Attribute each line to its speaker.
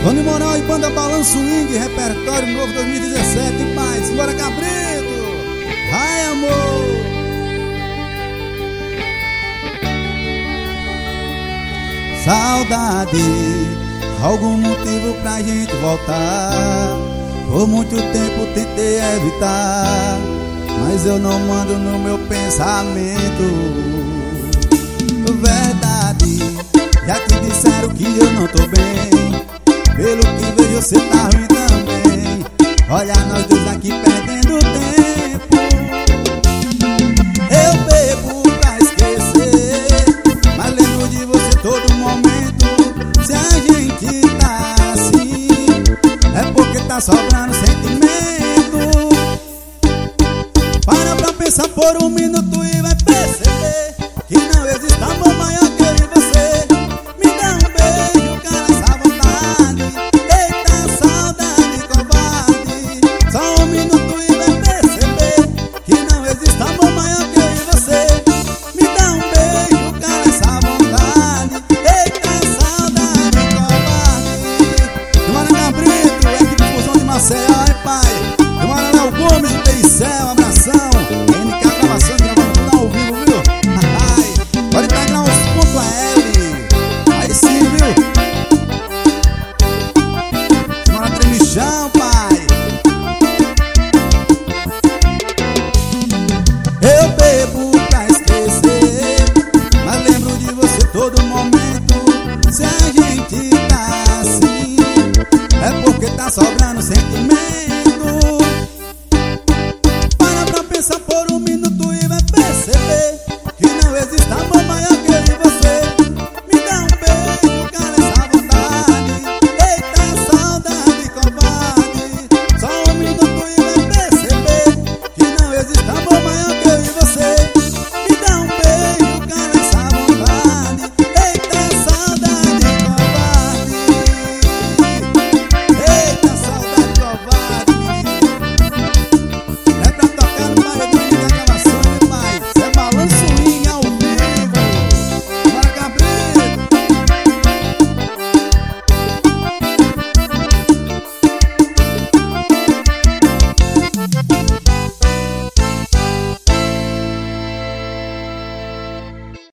Speaker 1: Tony Moral e Banda Balanço Swing, repertório novo 2017, paz. Bora, Cabrito! Ai, amor! Saudade, algum motivo pra gente voltar. Por muito tempo tentei evitar, mas eu não mando no meu pensamento. Verdade, já te disseram que eu não tô bem. Pelo que vejo você tá ruim também. Olha nós dois aqui perdendo tempo. Eu bebo pra esquecer, mas lembro de você todo momento. Se a gente tá assim, é porque tá sobrando sentimento. Para pra pensar por um minuto e vai perceber que não existe amor maior que eu e você. Me dá um beijo, cara, essa vontade. Eita, saudade covarde. Só um minuto e vai perceber que não existe amor maior que eu e você. Me dá um beijo, cara, essa vontade. Eita, saudade covarde. Demora Cabrito, equipe Fusão de Maceió, hein, pai? Demora Léo Gomes do Teicel, abração. NK Gravação, gravando tudo ao vivo, viu? Pode pegar uns pontos L. Aí sim, viu? Bora tremichão, pai. Eu bebo pra esquecer, mas lembro de você todo momento. Se a gente tá assim, é porque tá sobrando sentimento.